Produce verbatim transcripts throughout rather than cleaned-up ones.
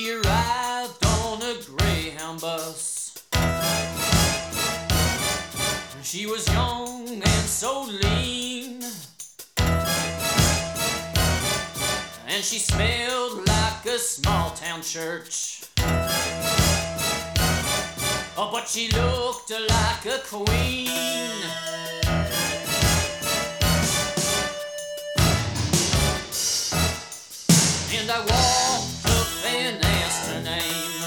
She arrived on a Greyhound bus. She was young and so lean, and she smelled like a small town church. Oh, but she looked like a queen. And I walked up and asked her name,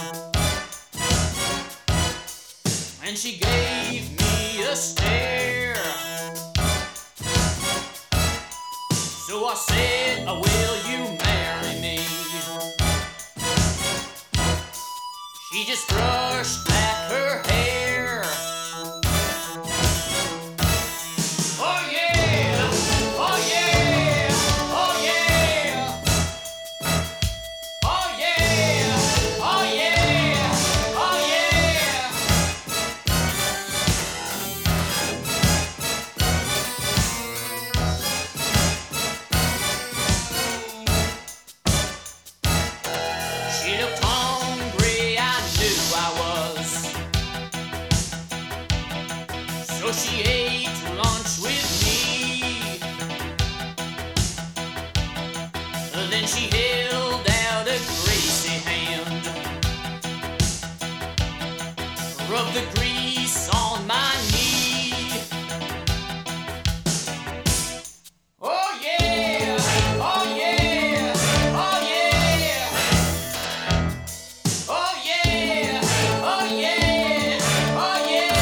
and she gave me a stare. So I said, oh, will you marry me? She just brushed back her hair. Oh yeah, oh yeah, oh yeah, oh yeah, oh yeah, oh yeah. She looked hungry, I knew I was. So she ate lunch with me. Then she held out a greasy hand, rubbed the grease on my knee. Oh yeah, oh yeah, oh yeah. Oh yeah, oh yeah, oh yeah.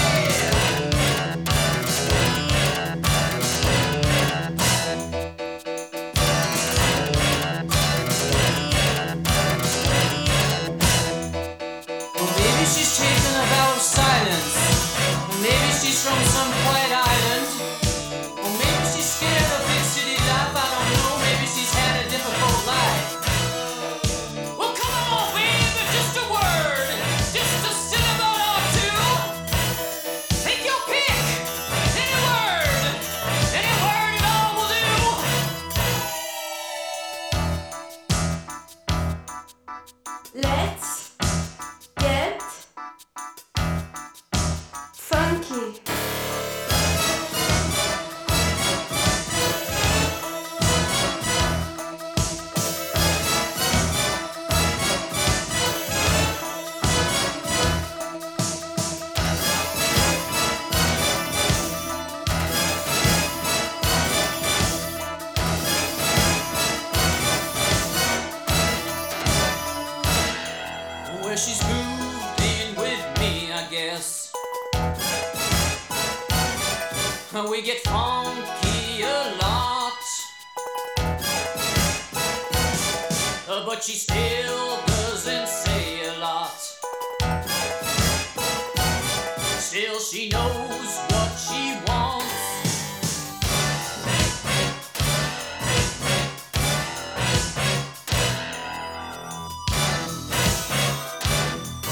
Well, maybe she's taken a vow of silence. Or maybe she's from some quiet island. Or maybe she's scared of big city life. I don't know. Maybe she's had a difficult life. Well, come on, baby, just a word, just a syllable or two. Take your pick, any word, any word at all will do. Let's get funky. Well, she's moved in with me, I guess. We get funky a lot, Uh, but she still doesn't say a lot. Still, she knows what she wants.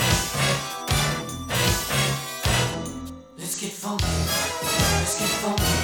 Let's get funky, let's get funky.